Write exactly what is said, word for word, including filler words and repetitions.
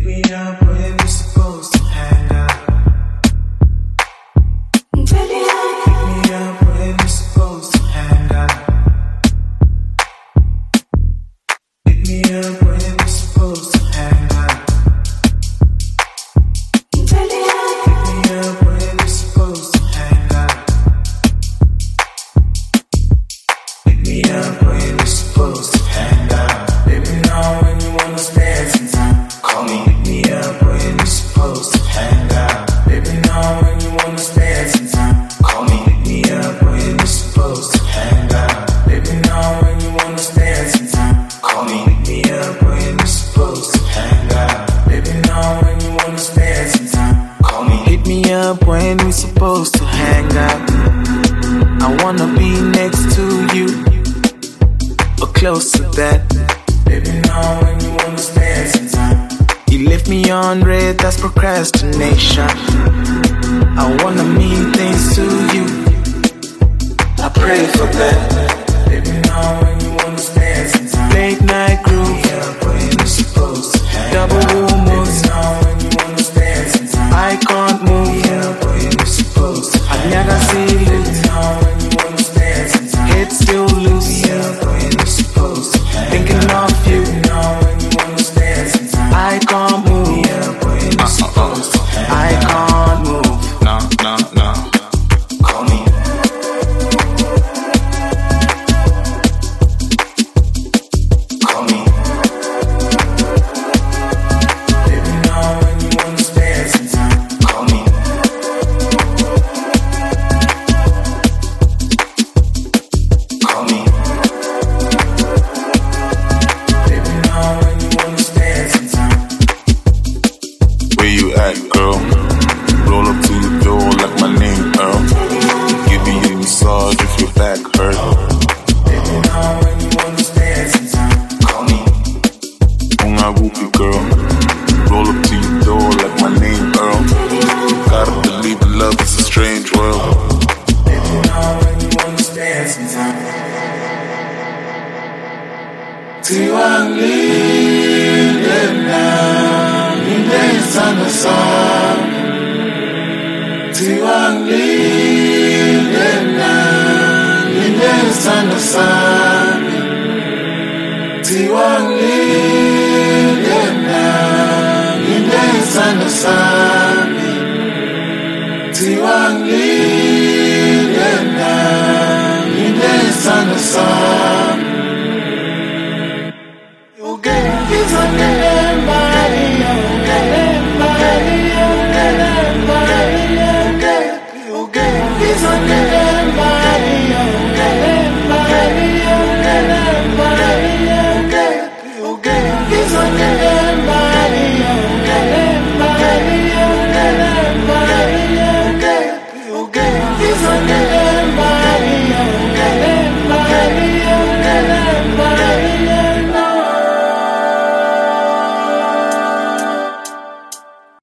me up when we're supposed to hang out. Pick me up when we're supposed to hang out. Pick me up when we're supposed to hang out. Pick me up when we're supposed to hang out. Pick me up when we're supposed to hang out. Baby, know when you wanna spend some time. Call me. Pick me up when we're supposed to hang out. Baby, know when you wanna spend some time. Call me. Pick me up when we're supposed to hang out. Baby, know when you wanna spend some time. Call me. Pick me up when we're supposed to hang out. Baby, know when you wanna spend some time. Call me. Hit me up when we're supposed to hang out. I wanna be next to you, or close to that. Baby, know when you wanna spend some time. You left me on red, that's procrastination. I wanna mean things to you, I pray for that. Baby, know when you wanna spend some time. Late night groove, yeah, when you're supposed to hang double woo moves. Baby, know when you wanna spend some time. I can't move, yeah, when you're supposed to hang I never see you. Baby, know when you wanna spend some time. Head still loose, yeah, when you're supposed to hang thinking of you. Baby, know when you wanna spend some time. I can't move, yeah, when you're supposed to hang I can't move. No, no, no. Call me. Call me. Baby, know when you wanna spend some time. Call me. Call me. Baby, know when you wanna spend some time. Where you at, girl? Roll up to the door like my name Earl. Give me a massage if your back hurt. Baby, know when you wanna spend some time. Call me. Unga whoopie, girl. Roll up to your door like my name Earl. Gotta believe in love, it's a strange world. Baby, know when you wanna spend some time. Tiwangi na ninde sana sana. Tiwangi na ninde sana sana. Tiwangi na ninde sana sana. Tiwangi na ninde sana sana.